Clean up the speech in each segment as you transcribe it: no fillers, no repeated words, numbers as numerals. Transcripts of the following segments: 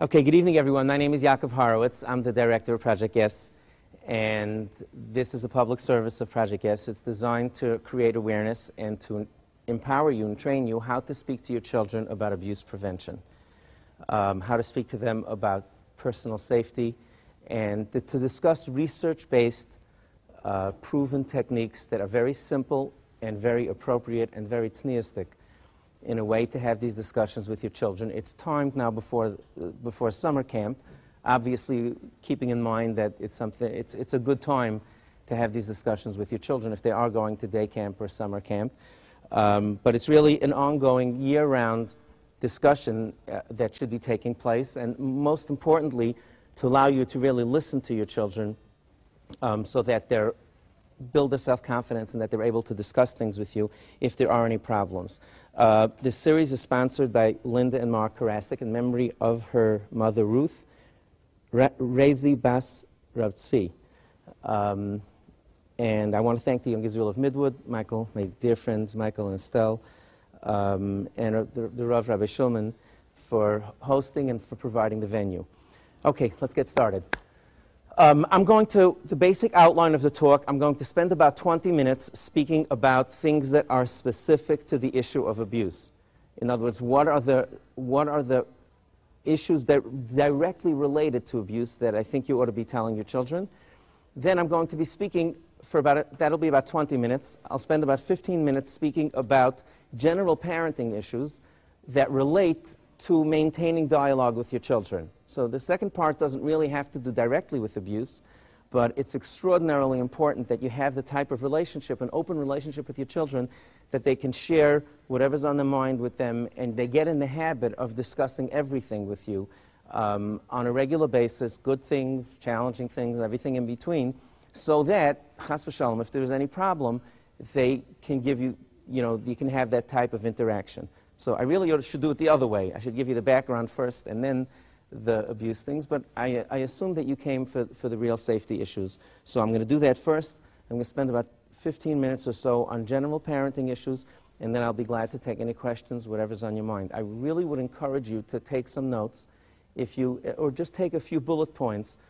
Okay, good evening, everyone. My name is Yaakov Horowitz. I'm the director of Project Yes, and this is a public service of Project Yes. It's designed to create awareness and to empower you and train you how to speak to your children about abuse prevention, how to speak to them about personal safety, and to discuss research-based, proven techniques that are very simple and very appropriate and very tzniistic in a way to have these discussions with your children. It's timed now before summer camp, obviously keeping in mind that it's a good time to have these discussions with your children if they are going to day camp or summer camp. But it's really an ongoing year-round discussion that should be taking place, and most importantly, to allow you to really listen to your children so that they're build their self-confidence and that they're able to discuss things with you if there are any problems. This series is sponsored by Linda and Mark Karasik in memory of her mother, Ruth Rezi Bas Rav Tzvi. And I want to thank the Young Israel of Midwood, Michael, my dear friends, Michael and Estelle, and the Rav Rabbi Shulman for hosting and for providing the venue. Okay, let's get started. I'm going to, the basic outline of the talk, I'm going to spend about 20 minutes speaking about things that are specific to the issue of abuse. In other words, what are the issues that directly related to abuse that I think you ought to be telling your children. Then I'm going to be speaking for that'll be about 20 minutes. I'll spend about 15 minutes speaking about general parenting issues that relate to maintaining dialogue with your children. So the second part doesn't really have to do directly with abuse, but it's extraordinarily important that you have the type of relationship, an open relationship with your children, that they can share whatever's on their mind with them, and they get in the habit of discussing everything with you on a regular basis, good things, challenging things, everything in between, so that, chas v'shalom, if there's any problem, they can give you, you can have that type of interaction. So I really should do it the other way. I should give you the background first and then the abuse things, but I assume that you came for the real safety issues. So I'm going to do that first. I'm going to spend about 15 minutes or so on general parenting issues, and then I'll be glad to take any questions, whatever's on your mind. I really would encourage you to take some notes, or just take a few bullet points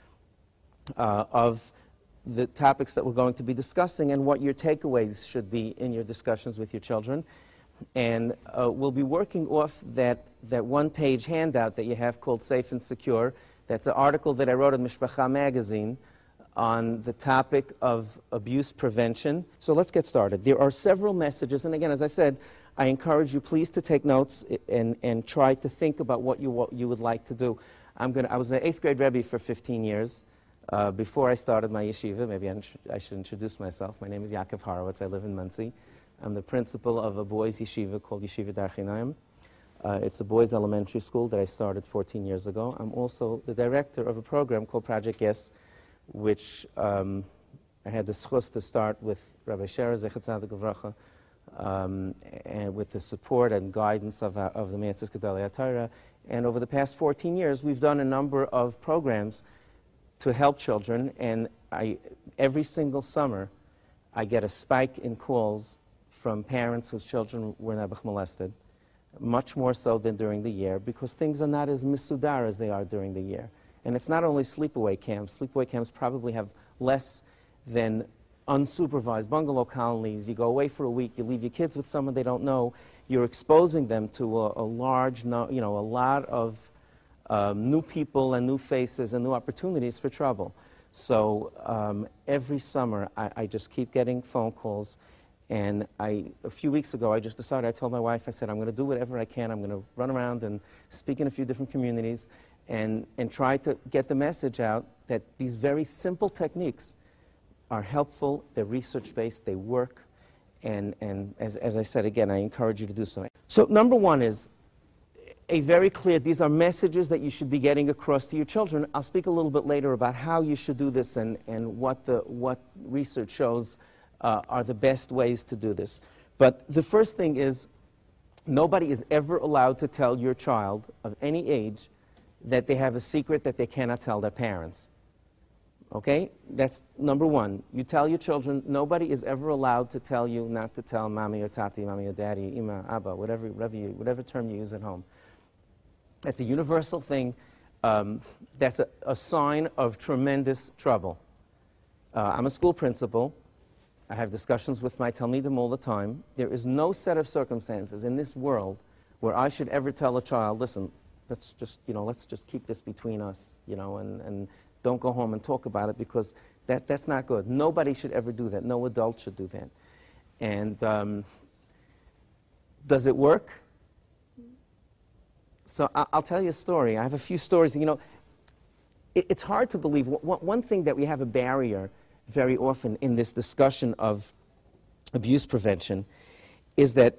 of the topics that we're going to be discussing and what your takeaways should be in your discussions with your children. And we'll be working off that one-page handout that you have called Safe and Secure. That's an article that I wrote in Mishpacha magazine on the topic of abuse prevention. So let's get started. There are several messages, and again, as I said, I encourage you please to take notes and try to think about what you would like to do. I was an 8th grade Rebbe for 15 years. Before I started my yeshiva, maybe I should introduce myself. My name is Yaakov Horowitz. I live in Monsey. I'm the principal of a boys' yeshiva called Yeshiva Dar Chinaim. It's a boys' elementary school that I started 14 years ago. I'm also the director of a program called Project Yes, which I had the schus to start with Rabbi Sherer Zecher Tzadik Livracha, and with the support and guidance of the Me'atzis Gedolei HaTorah. And over the past 14 years, we've done a number of programs to help children, and every single summer, I get a spike in calls from parents whose children were nebuch molested, much more so than during the year, because things are not as misudar as they are during the year. And it's not only sleepaway camps. Sleepaway camps probably have less than unsupervised bungalow colonies. You go away for a week, you leave your kids with someone they don't know, you're exposing them to a lot of new people and new faces and new opportunities for trouble. So every summer, I just keep getting phone calls. And a few weeks ago, I just decided, I told my wife, I said, I'm going to do whatever I can. I'm going to run around and speak in a few different communities and try to get the message out that these very simple techniques are helpful, they're research-based, they work, and as I said again, I encourage you to do so. So number one is a very clear, these are messages that you should be getting across to your children. I'll speak a little bit later about how you should do this and what research shows are the best ways to do this. But the first thing is, nobody is ever allowed to tell your child of any age that they have a secret that they cannot tell their parents. Okay? That's number one. You tell your children, nobody is ever allowed to tell you not to tell mommy or tati, mommy or daddy, ima, abba, whatever term you use at home. That's a universal thing. that's a sign of tremendous trouble. I'm a school principal. I have discussions with my Talmidim all the time. There is no set of circumstances in this world where I should ever tell a child, listen, let's just keep this between us, and don't go home and talk about it, because that's not good. Nobody should ever do that. No adult should do that. And does it work? So I'll tell you a story. I have a few stories. It's hard to believe. One thing that we have a barrier very often in this discussion of abuse prevention is that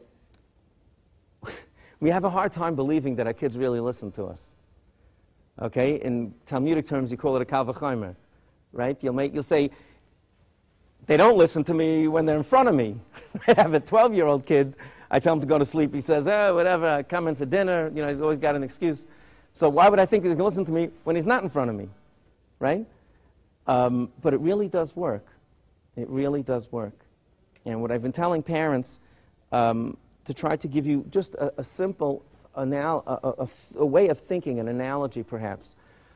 we have a hard time believing that our kids really listen to us. Okay? In Talmudic terms, you call it a kal v'chomer, right? You'll say, they don't listen to me when they're in front of me. I have a 12-year-old kid. I tell him to go to sleep. He says, whatever, I come in for dinner. He's always got an excuse. So why would I think he's going to listen to me when he's not in front of me, right? But it really does work. It really does work. And what I've been telling parents, to try to give you just a simple, a way of thinking, an analogy perhaps.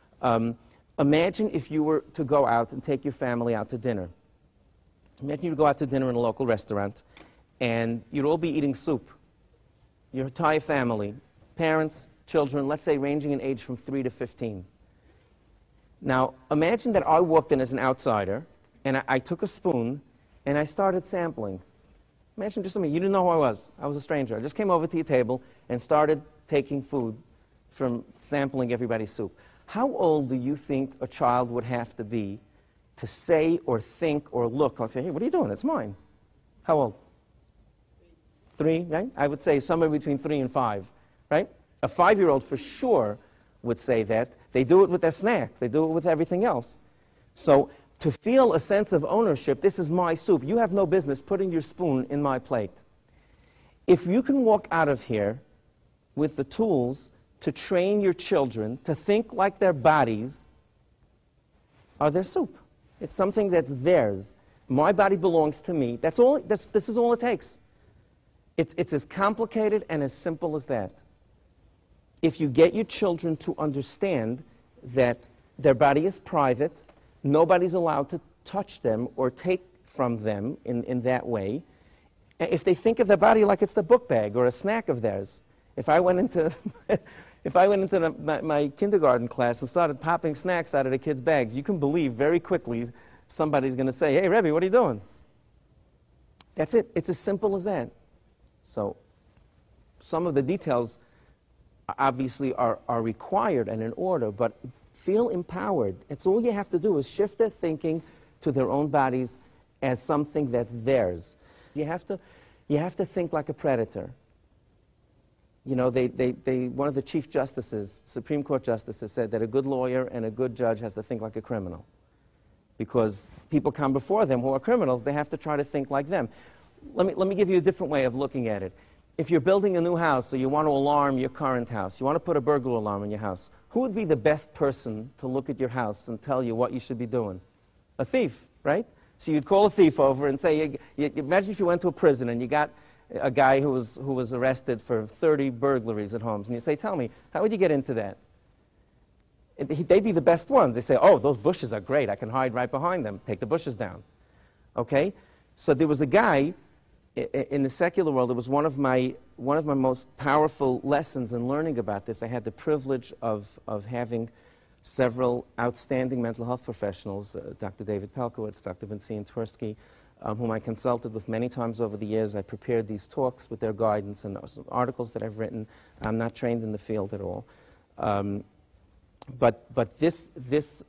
Imagine if you were to go out and take your family out to dinner. Imagine you go out to dinner in a local restaurant, and you'd all be eating soup. Your entire family, parents, children, let's say ranging in age from 3 to 15. Now, imagine that I walked in as an outsider, and I took a spoon, and I started sampling. Imagine just a minute. You didn't know who I was. I was a stranger. I just came over to your table and started taking food from sampling everybody's soup. How old do you think a child would have to be to say or think or look like, say, hey, what are you doing? It's mine. How old? 3, right? I would say somewhere between 3 and 5, right? A 5-year-old for sure would say that. They do it with their snack. They do it with everything else. So to feel a sense of ownership, this is my soup. You have no business putting your spoon in my plate. If you can walk out of here with the tools to train your children to think like their bodies are their soup. It's something that's theirs. My body belongs to me. That's all. This is all it takes. It's as complicated and as simple as that. If you get your children to understand that their body is private, nobody's allowed to touch them or take from them in that way. If they think of their body like it's the book bag or a snack of theirs, if I went into my kindergarten class and started popping snacks out of the kids' bags, you can believe very quickly somebody's going to say, hey, Rebbe, what are you doing? That's it. It's as simple as that. So some of the details obviously are required and in order, but feel empowered. It's all you have to do is shift their thinking to their own bodies as something that's theirs. You have to think like a predator. One of the Chief Justices, Supreme Court Justices, said that a good lawyer and a good judge has to think like a criminal. Because people come before them who are criminals, they have to try to think like them. Let me give you a different way of looking at it. If you're building a new house or you want to alarm your current house, you want to put a burglar alarm in your house, who would be the best person to look at your house and tell you what you should be doing? A thief, right? So you'd call a thief over and say, imagine if you went to a prison and you got a guy who was arrested for 30 burglaries at homes, and you say, tell me, how would you get into that? They'd be the best ones. They say, oh, those bushes are great. I can hide right behind them. Take the bushes down. Okay? So there was a guy in the secular world. It was one of my most powerful lessons in learning about this. I had the privilege of having several outstanding mental health professionals, Dr. David Pelkowitz, Dr. Vincent Twersky, whom I consulted with many times over the years. I prepared these talks with their guidance and articles that I've written. I'm not trained in the field at all. But the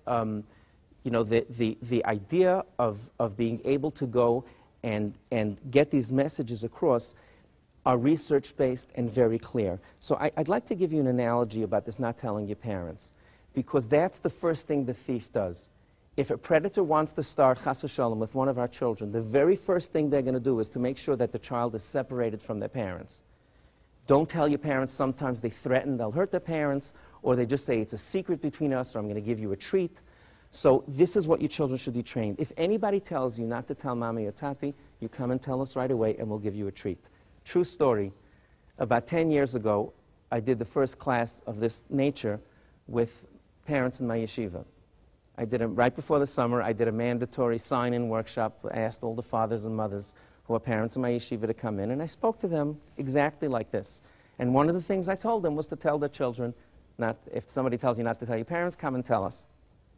idea of being able to go and get these messages across are research-based and very clear. So I'd like to give you an analogy about this not telling your parents, because that's the first thing the thief does. If a predator wants to start chas v'shalom with one of our children, the very first thing they're going to do is to make sure that the child is separated from their parents. Don't tell your parents. Sometimes they threaten they'll hurt their parents, or they just say it's a secret between us, or I'm going to give you a treat. So this is what your children should be trained. If anybody tells you not to tell mommy or tati, you come and tell us right away and we'll give you a treat. True story. About 10 years ago, I did the first class of this nature with parents in my yeshiva. Right before the summer, I did a mandatory sign-in workshop. I asked all the fathers and mothers who are parents in my yeshiva to come in, and I spoke to them exactly like this. And one of the things I told them was to tell their children, if somebody tells you not to tell your parents, come and tell us.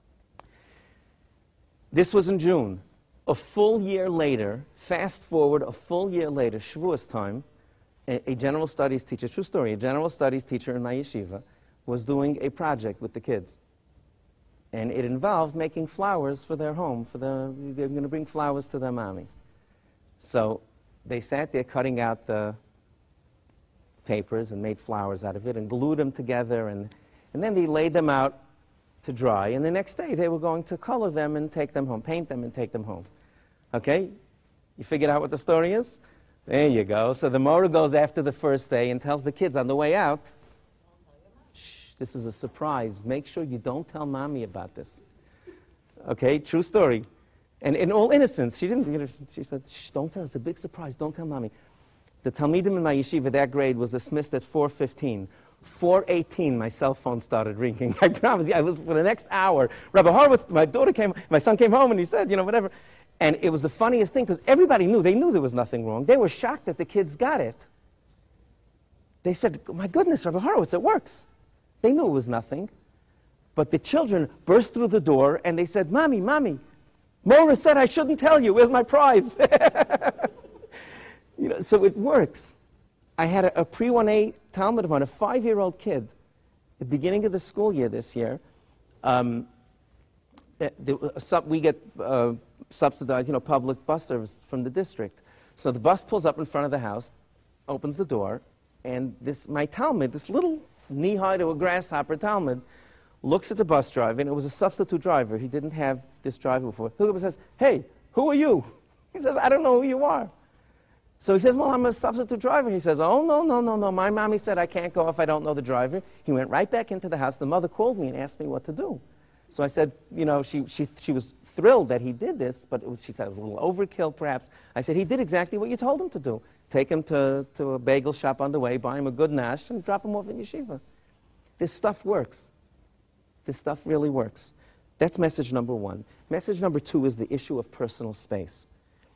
This was in June. A full year later, fast forward a full year later, Shavuos time, a general studies teacher, true story, a general studies teacher in my yeshiva was doing a project with the kids. And it involved making flowers for their home. They're going to bring flowers to their mommy. So they sat there cutting out the papers and made flowers out of it and glued them together. And then they laid them out to dry. And the next day they were going to color them and take them home, paint them and take them home. Okay? You figured out what the story is? There you go. So the Mora goes after the first day and tells the kids on the way out, shh, this is a surprise. Make sure you don't tell mommy about this. Okay? True story. And in all innocence, she said, shh, don't tell, it's a big surprise, don't tell mommy. The Talmidim in my yeshiva, that grade, was dismissed at 4:15. 4:18, my cell phone started ringing. I promise you, I was for the next hour. Rabbi Horowitz, my son came home and he said, whatever. And it was the funniest thing because everybody knew, they knew there was nothing wrong. They were shocked that the kids got it. They said, my goodness, Rabbi Horowitz, it works. They knew it was nothing. But the children burst through the door and they said, Mommy, Mora said I shouldn't tell you. Where's my prize? So it works. I had a pre-1A Talmud of mine, a 5-year-old kid, at the beginning of the school year this year. We get subsidized, public bus service from the district. So the bus pulls up in front of the house, opens the door, and my Talmud, this little knee-high to a grasshopper Talmud, looks at the bus driver, and it was a substitute driver. He didn't have this driver before. He says, hey, who are you? He says, I don't know who you are. So he says, well, I'm a substitute driver. He says, oh, no. My mommy said I can't go if I don't know the driver. He went right back into the house. The mother called me and asked me what to do. So I said, she was thrilled that he did this, but she said it was a little overkill, perhaps. I said, he did exactly what you told him to do. Take him to a bagel shop on the way, buy him a good nash, and drop him off in yeshiva. This stuff works. This stuff really works. That's message number one. Message number two is the issue of personal space.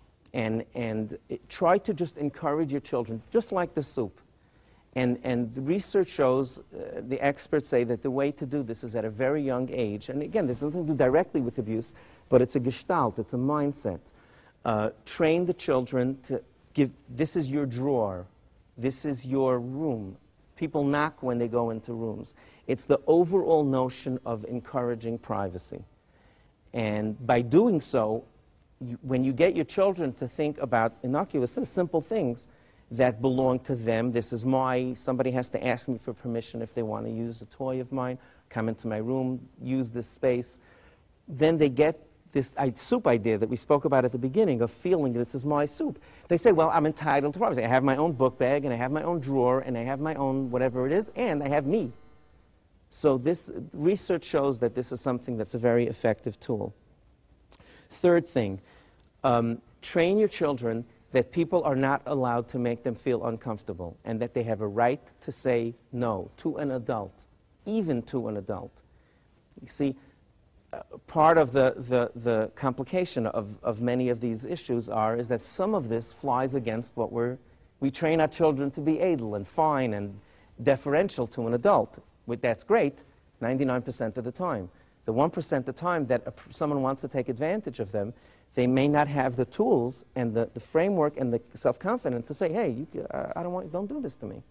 And try to just encourage your children, just like the soup. And the research shows, the experts say that the way to do this is at a very young age. And again, this has nothing to do directly with abuse, but it's a gestalt, it's a mindset. Train the children to this is your drawer, this is your room. People knock when they go into rooms. It's the overall notion of encouraging privacy. And by doing so, when you get your children to think about innocuous, simple things that belong to them, somebody has to ask me for permission if they want to use a toy of mine, come into my room, use this space, then they get this soup idea that we spoke about at the beginning of feeling this is my soup. They say, well, I'm entitled to privacy. I have my own book bag, and I have my own drawer, and I have my own whatever it is, and I have me. So this research shows that this is something that's a very effective tool. Third thing, train your children that people are not allowed to make them feel uncomfortable and that they have a right to say no to an adult, even to an adult. You see, part of the complication of many of these issues is that some of this flies against what we train our children to be able and fine and deferential to an adult. That's great 99% of the time. The 1% of the time that someone wants to take advantage of them, they may not have the tools and the framework and the self-confidence to say, hey, don't do this to me.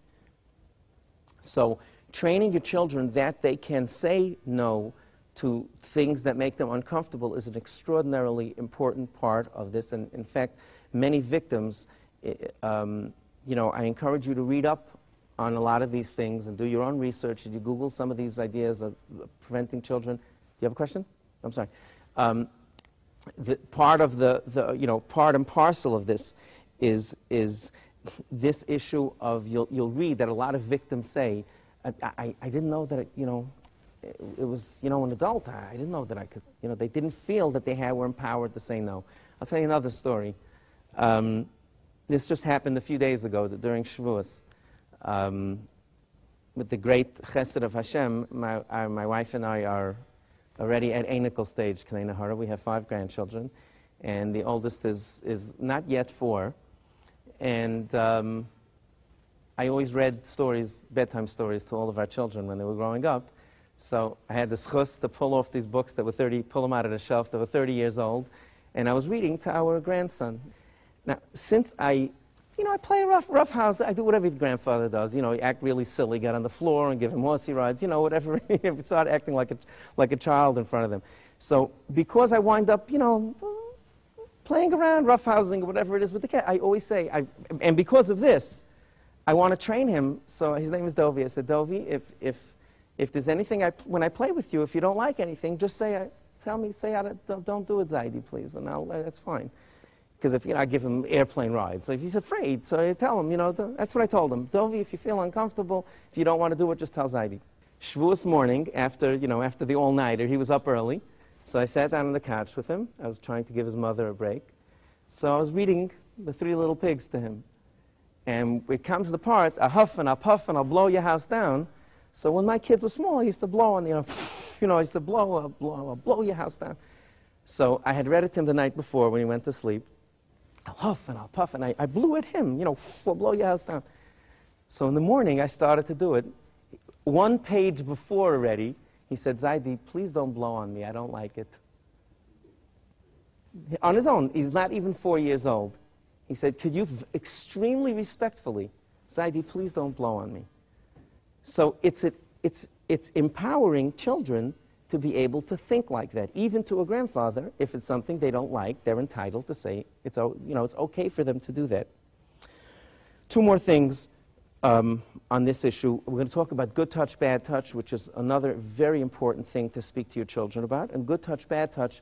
So training your children that they can say no to things that make them uncomfortable is an extraordinarily important part of this. And in fact, many victims, I encourage you to read up on a lot of these things and do your own research. You Google some of these ideas of preventing children. Do you have a question? I'm sorry. Part and parcel of this is this issue of you'll read that a lot of victims say, I didn't know that it was an adult. I didn't know that I could. They didn't feel that they were empowered to say no. I'll tell you another story. This just happened a few days ago during Shavuos. with the great chesed of Hashem, my wife and I are already at Einikel stage, K'nai Nahara. We have 5 grandchildren, and the oldest is not yet 4. And I always read stories, bedtime stories, to all of our children when they were growing up. So I had the schus to pull off these books that were pull them out of the shelf that were 30 years old, and I was reading to our grandson. Now, since I play a rough house. I do whatever your grandfather does. You act really silly, get on the floor and give him horsey rides, whatever. Start acting like a child in front of them. So because I wind up, playing around, roughhousing, whatever it is with the cat, I always say, and because of this, I want to train him. So his name is Dovi. I said, Dovi, if there's anything, when I play with you, if you don't like anything, just tell me, don't do it, Zaidi, please, and that's fine. Because if, I give him airplane rides. So if he's afraid, so I tell him, that's what I told him. Dovi, if you feel uncomfortable, if you don't want to do it, just tell Zaidi. Shavuos morning, after the all-nighter, he was up early. So I sat down on the couch with him. I was trying to give his mother a break. So I was reading The 3 Little Pigs to him. And it comes the part, I huff and I'll puff and I'll blow your house down. So when my kids were small, I used to blow and, I used to blow, I'll blow your house down. So I had read it to him the night before when he went to sleep. I'll huff and I'll puff, and I blew at him, we'll blow your house down. So in the morning, I started to do it. 1 page before already, he said, Zaidi, please don't blow on me, I don't like it. On his own, he's not even 4 years old. He said, could you extremely respectfully, Zaidi, please don't blow on me. So it's empowering children to be able to think like that. Even to a grandfather, if it's something they don't like, they're entitled to say it's okay for them to do that. 2 more things on this issue. We're going to talk about good touch, bad touch, which is another very important thing to speak to your children about. And good touch, bad touch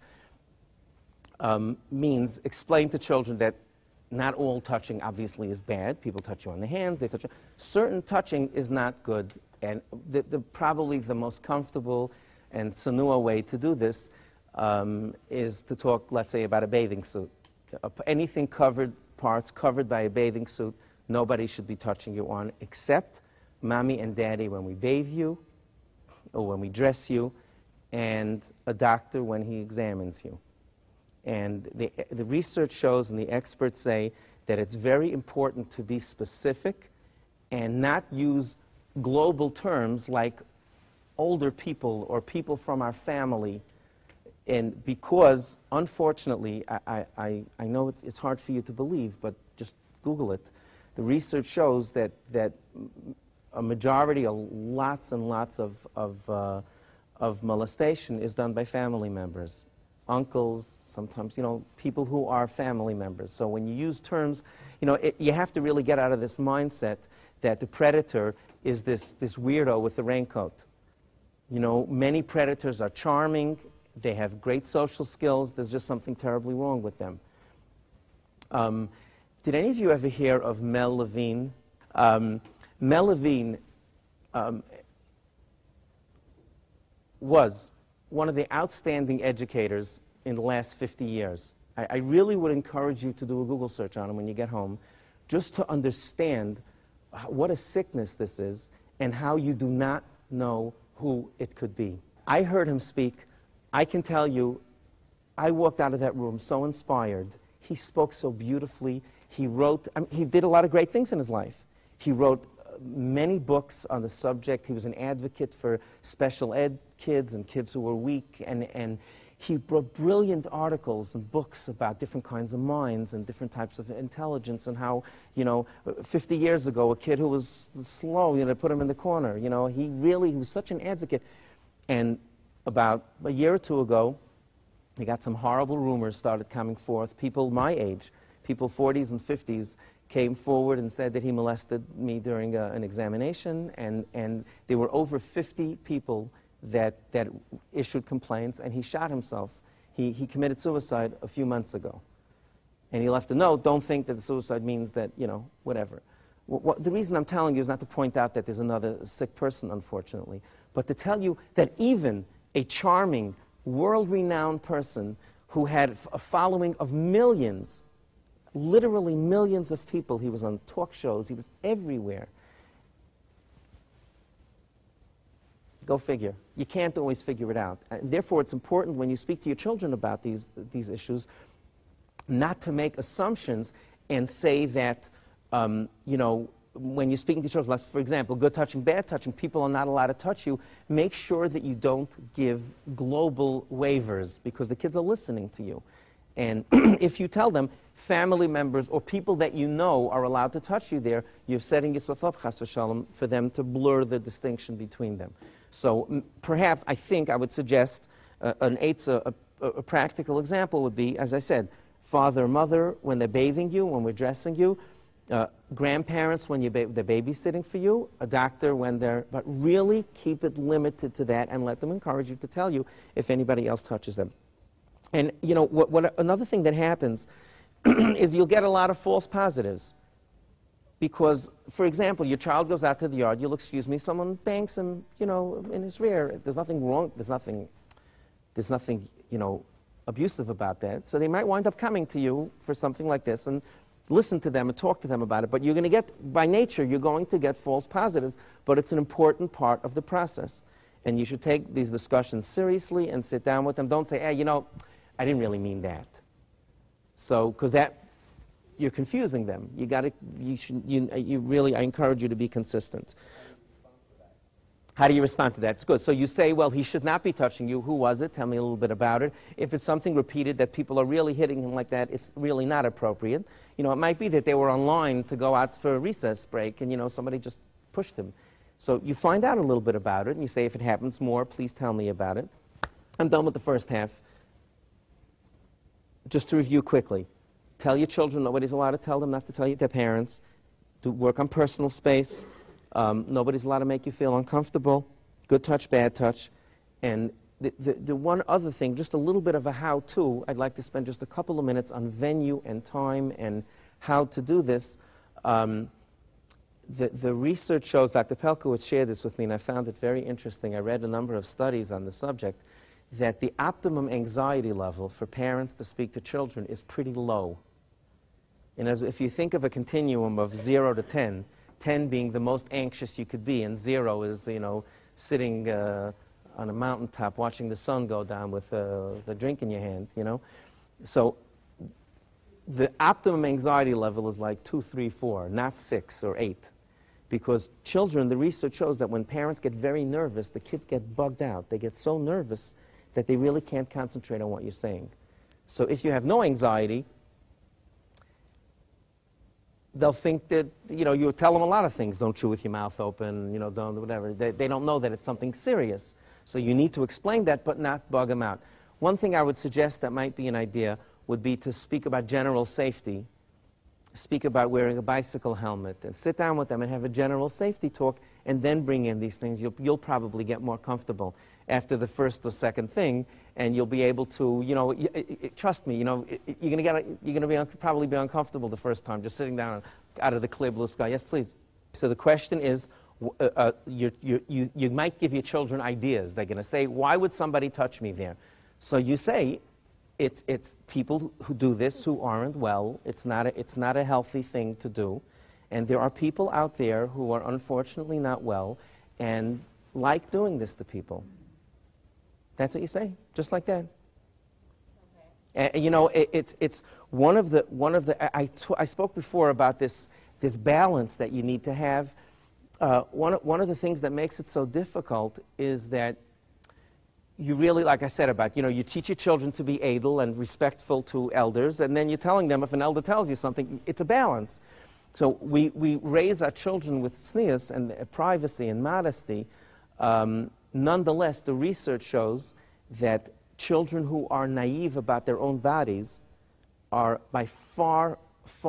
means explain to children that not all touching obviously is bad. People touch you on the hands, they touch you. Certain touching is not good, and probably the most comfortable and tsanua way to do this is to talk, let's say, about a bathing suit. Anything parts covered by a bathing suit, nobody should be touching you on, except mommy and daddy when we bathe you, or when we dress you, and a doctor when he examines you. And the research shows, and the experts say, that it's very important to be specific and not use global terms like older people or people from our family. And because, unfortunately, I know it's hard for you to believe, but just Google it. The research shows that a majority, lots and lots of molestation is done by family members. Uncles, sometimes, people who are family members. So when you use terms, you have to really get out of this mindset that the predator is this weirdo with the raincoat. Many predators are charming, they have great social skills, there's just something terribly wrong with them. Did any of you ever hear of Mel Levine? Mel Levine was one of the outstanding educators in the last 50 years. I really would encourage you to do a Google search on him when you get home, just to understand what a sickness this is and how you do not know who it could be. I heard him speak. I can tell you, I walked out of that room so inspired. He spoke so beautifully. He wrote, he did a lot of great things in his life. He wrote many books on the subject. He was an advocate for special ed kids and kids who were weak, and he wrote brilliant articles and books about different kinds of minds and different types of intelligence, and how, 50 years ago, a kid who was slow, put him in the corner. He was such an advocate. And about a year or 2 ago, he got some horrible rumors started coming forth. People my age, people 40s and 50s, came forward and said that he molested me during an examination, and there were over 50 people that issued complaints, and he shot himself. He committed suicide a few months ago. And he left a note, don't think that the suicide means that, whatever. The reason I'm telling you is not to point out that there's another sick person, unfortunately, but to tell you that even a charming, world-renowned person who had a following of millions, literally millions of people, he was on talk shows, he was everywhere, Go figure. You can't always figure it out. And therefore, it's important when you speak to your children about these issues not to make assumptions and say that, you know, when you're speaking to children, for example, good touching, bad touching, people are not allowed to touch you. Make sure that you don't give global waivers because the kids are listening to you. And if you tell them family members or people that you know are allowed to touch you there, you're setting yourself up, chas v'shalom, for them to blur the distinction between them. So perhaps I think I would suggest a practical example would be, as I said, father, mother, when they're bathing you, when we're dressing you, grandparents when they're babysitting for you, a doctor when they're, but really keep it limited to that and let them encourage you to tell you if anybody else touches them. And you know, another thing that happens is you'll get a lot of false positives. Because, for example, your child goes out to the yard, you'll excuse me, someone bangs him, you know, in his rear. There's nothing wrong, there's nothing, you know, abusive about that. So they might wind up coming to you for something like this and listen to them and talk to them about it. But you're going to get, by nature, you're going to get false positives, but it's an important part of the process. And you should take these discussions seriously and sit down with them. Don't say, hey, you know, I didn't really mean that. So, because that, you're confusing them. You got to, you really, I encourage you to be consistent. How do you respond to that? It's good. So you say, well, he should not be touching you. Who was it? Tell me a little bit about it. If it's something repeated that people are really hitting him like that, it's really not appropriate. You know, it might be that they were online to go out for a recess break and, you know, somebody just pushed him. So you find out a little bit about it and you say, if it happens more, please tell me about it. I'm done with the first half. Just to review quickly. Tell your children nobody's allowed to tell them not to tell their parents. Do work on personal space. Nobody's allowed to make you feel uncomfortable. Good touch, bad touch. And the one other thing, just a little bit of a how-to, I'd like to spend just a couple of minutes on venue and time and how to do this. The research shows, Dr. Pelkowitz shared this with me, and I found it very interesting. I read a number of studies on the subject, that the optimum anxiety level for parents to speak to children is pretty low. And if you think of a continuum of 0 to 10, 10 being the most anxious you could be, and 0 is, you know, sitting on a mountaintop watching the sun go down with the drink in your hand, you know. So the optimum anxiety level is like 2, 3, 4, not 6 or 8. Because children, the research shows that when parents get very nervous, the kids get bugged out. They get so nervous that they really can't concentrate on what you're saying. So if you have no anxiety, they'll think that, you know, you tell them a lot of things. Don't chew with your mouth open, you know, don't, whatever. They don't know that it's something serious. So you need to explain that, but not bug them out. One thing I would suggest that might be an idea would be to speak about general safety, speak about wearing a bicycle helmet, and sit down with them and have a general safety talk, and then bring in these things. You'll probably get more comfortable after the first or second thing, and you'll be able to, you know, trust me, you know, you're going to probably be uncomfortable the first time, just sitting down out of the clear blue sky. Yes, please. So the question is, you might give your children ideas. They're going to say, why would somebody touch me there? So you say, it's people who do this who aren't well. It's not a healthy thing to do. And there are people out there who are unfortunately not well and like doing this to people. That's what you say, just like that. Okay. And you know, it's one of the. I spoke before about this balance that you need to have. One of the things that makes it so difficult is that you really, like I said about, you know, you teach your children to be adel and respectful to elders, and then you're telling them if an elder tells you something, it's a balance. So we raise our children with tznius and privacy and modesty. Nonetheless, the research shows that children who are naive about their own bodies are by far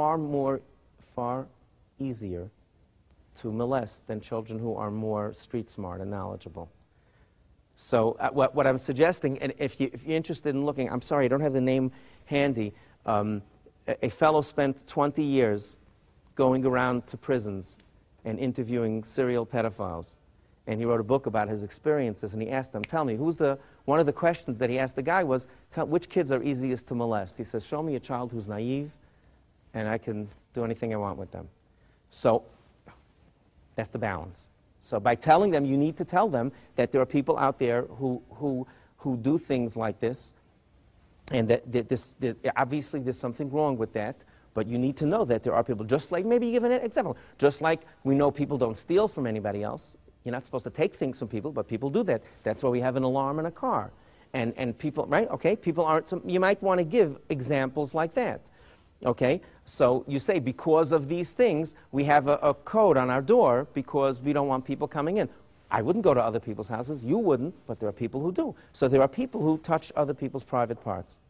easier to molest than children who are more street smart and knowledgeable. So what I'm suggesting, and if you're interested in looking, I'm sorry, I don't have the name handy. A fellow spent 20 years going around to prisons and interviewing serial pedophiles. And he wrote a book about his experiences, and he asked them, tell me, one of the questions that he asked the guy was, which kids are easiest to molest? He says, show me a child who's naive, and I can do anything I want with them. So that's the balance. So by telling them, you need to tell them that there are people out there who do things like this, and that obviously there's something wrong with that, but you need to know that there are people, just like, maybe give an example, just like we know people don't steal from anybody else. You're not supposed to take things from people, but people do that. That's why we have an alarm in a car. And people, right, okay, people aren't, you might want to give examples like that. Okay, so you say, because of these things, we have a code on our door because we don't want people coming in. I wouldn't go to other people's houses. You wouldn't, but there are people who do. So there are people who touch other people's private parts.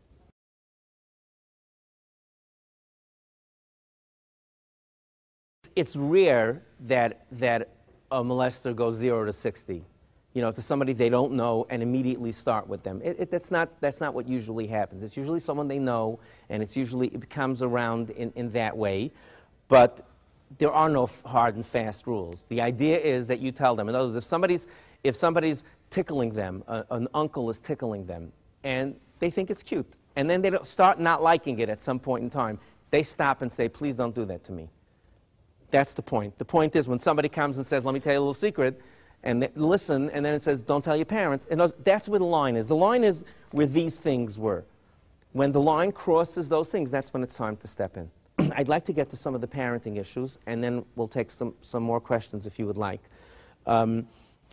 It's rare that a molester goes 0 to 60. You know, to somebody they don't know and immediately start with them. That's not what usually happens. It's usually someone they know, and it comes around in that way. But there are no hard and fast rules. The idea is that you tell them. In other words, if somebody's tickling them, an uncle is tickling them, and they think it's cute, and then they start not liking it at some point in time, they stop and say, please don't do that to me. That's the point. The point is when somebody comes and says, let me tell you a little secret, and listen, and then it says, don't tell your parents. And that's where the line is. The line is where these things were. When the line crosses those things, that's when it's time to step in. I'd like to get to some of the parenting issues, and then we'll take some more questions if you would like. As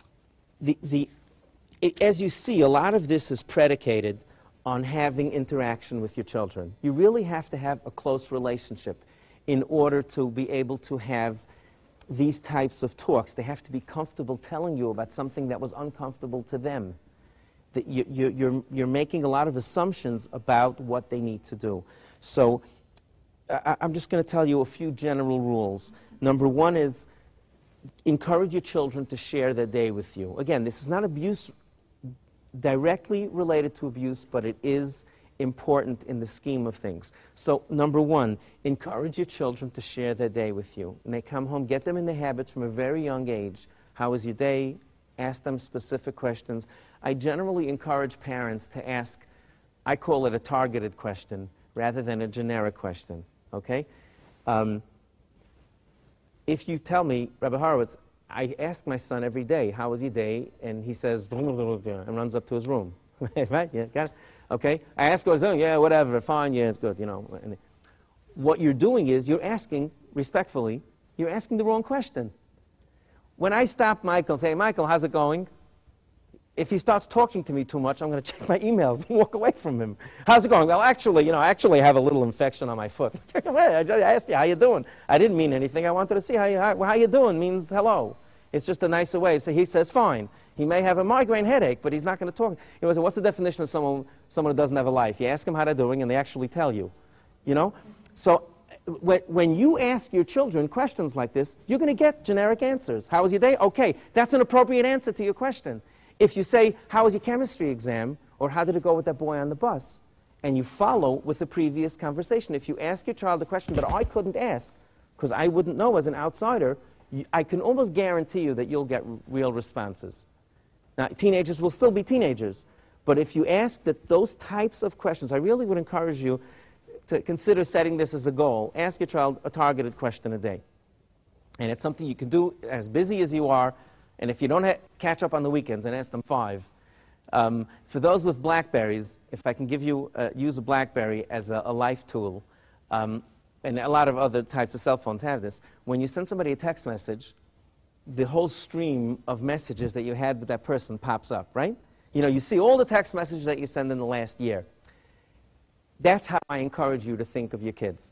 you see, a lot of this is predicated on having interaction with your children. You really have to have a close relationship in order to be able to have these types of talks. They have to be comfortable telling you about something that was uncomfortable to them. That you're making a lot of assumptions about what they need to do. So I'm just going to tell you a few general rules. Number one is encourage your children to share their day with you. Again, this is not abuse directly related to abuse, but it is important in the scheme of things. So number one, encourage your children to share their day with you. When they come home, get them in the habits from a very young age. How was your day? Ask them specific questions. I generally encourage parents to ask, I call it a targeted question rather than a generic question, okay? If you tell me, Rabbi Horowitz, I ask my son every day, how was your day? And he says, and runs up to his room, right? Yeah, got it? Okay, I ask what he's doing. Yeah, whatever, fine. Yeah, it's good. You know, and what you're doing is you're asking respectfully. You're asking the wrong question. When I stop Michael and say, "Michael, how's it going?" If he starts talking to me too much, I'm going to check my emails and walk away from him. How's it going? Well, actually, you know, I actually have a little infection on my foot. I asked you how you doing. I didn't mean anything. I wanted to see how you doing means hello. It's just a nicer way. So he says, fine. He may have a migraine headache, but he's not going to talk. You know, what's the definition of someone who doesn't have a life? You ask them how they're doing, and they actually tell you. You know? So when you ask your children questions like this, you're going to get generic answers. How was your day? Okay, that's an appropriate answer to your question. If you say, how was your chemistry exam, or how did it go with that boy on the bus, and you follow with the previous conversation. If you ask your child a question that I couldn't ask, because I wouldn't know as an outsider, I can almost guarantee you that you'll get real responses. Now, teenagers will still be teenagers, but if you ask those types of questions, I really would encourage you to consider setting this as a goal. Ask your child a targeted question a day. And it's something you can do as busy as you are, and if you don't catch up on the weekends, and ask them 5. For those with BlackBerries, if I can give you, use a BlackBerry as a life tool, and a lot of other types of cell phones have this, when you send somebody a text message, the whole stream of messages that you had with that person pops up, right? You know, you see all the text messages that you send in the last year. That's how I encourage you to think of your kids.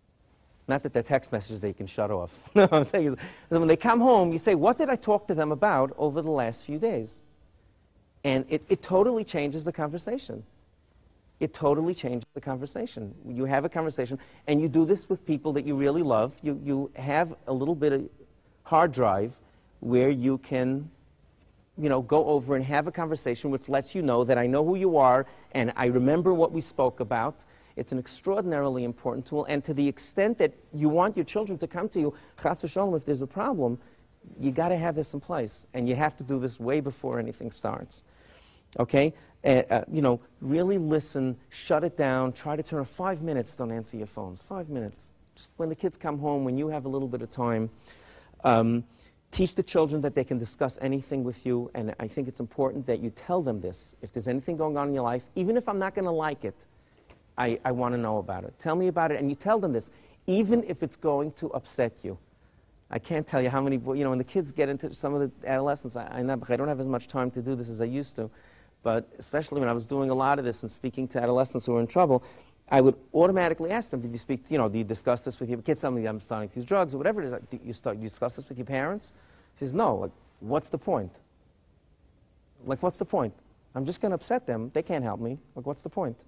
Not that they're text messages that you can shut off. No, what I'm saying is when they come home, you say, what did I talk to them about over the last few days? And it totally changes the conversation. It totally changes the conversation. You have a conversation, and you do this with people that you really love. You have a little bit of hard drive where you can, you know, go over and have a conversation which lets you know that I know who you are and I remember what we spoke about. It's an extraordinarily important tool, and to the extent that you want your children to come to you, chas v'sholom, if there's a problem, you got to have this in place, and you have to do this way before anything starts. Okay? You know, really listen, shut it down, try to turn off 5 minutes, don't answer your phones. 5 minutes. Just when the kids come home, when you have a little bit of time. Teach the children that they can discuss anything with you, and I think it's important that you tell them this. If there's anything going on in your life, even if I'm not going to like it, I want to know about it. Tell me about it, and you tell them this, even if it's going to upset you. I can't tell you how many, when the kids get into some of the adolescence, I don't have as much time to do this as I used to, but especially when I was doing a lot of this and speaking to adolescents who were in trouble, I would automatically ask them, did you speak, do you discuss this with your kids? Tell me I'm starting to use drugs or whatever it is. Do you discuss this with your parents? He says, no. Like, what's the point? Like, what's the point? I'm just going to upset them. They can't help me. Like, what's the point?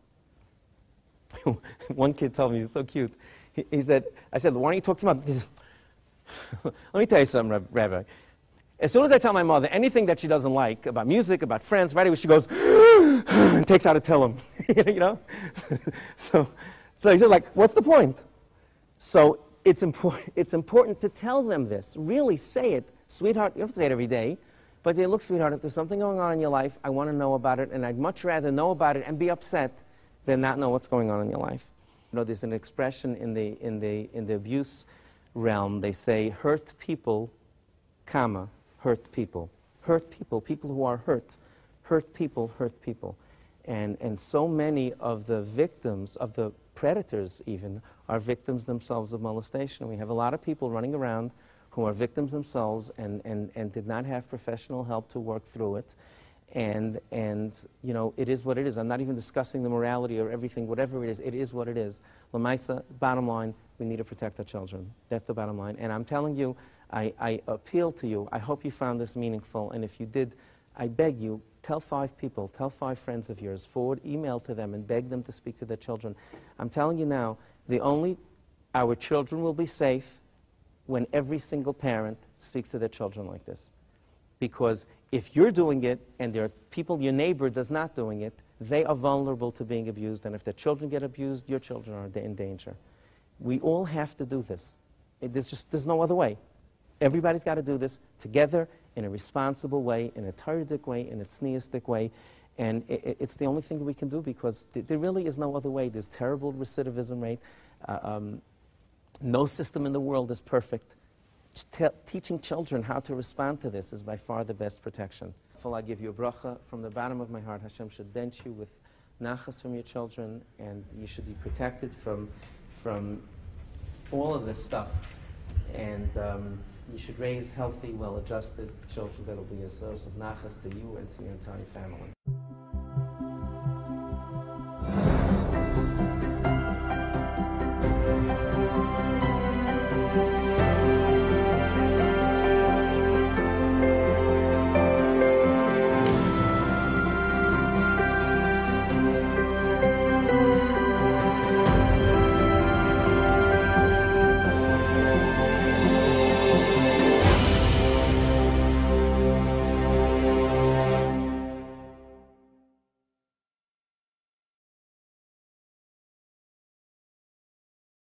One kid told me, he was so cute. He said, I said, why don't you talk to him? He said, let me tell you something, Rabbi. As soon as I tell my mother anything that she doesn't like about music, about friends, right away she goes and takes out a tillum. So he said, like, what's the point? So it's important to tell them this. Really say it. Sweetheart, you don't have to say it every day, but say, look, sweetheart, if there's something going on in your life, I want to know about it, and I'd much rather know about it and be upset than not know what's going on in your life. There's an expression in the abuse realm. They say, hurt people, comma, hurt people. Hurt people, people who are hurt. Hurt people, hurt people. And so many of the victims, of the predators even, are victims themselves of molestation. We have a lot of people running around who are victims themselves and did not have professional help to work through it. And it is what it is. I'm not even discussing the morality or everything, whatever it is what it is. Lamaisa, bottom line, we need to protect our children. That's the bottom line. And I'm telling you, I appeal to you. I hope you found this meaningful. And if you did, I beg you, tell 5 people, tell 5 friends of yours, forward email to them and beg them to speak to their children. I'm telling you now, our children will be safe when every single parent speaks to their children like this. Because if you're doing it and there are people, your neighbor does not doing it, they are vulnerable to being abused. And if their children get abused, your children are in danger. We all have to do this. There's no other way. Everybody's got to do this together in a responsible way, in a Talmudic way, in a tzniistic way. And it's the only thing we can do because there really is no other way. There's terrible recidivism rate. No system in the world is perfect. Teaching children how to respond to this is by far the best protection. I give you a bracha from the bottom of my heart. Hashem should bench you with nachas from your children, and you should be protected from all of this stuff. And you should raise healthy, well-adjusted children that will be a source of nachas to you and to your entire family.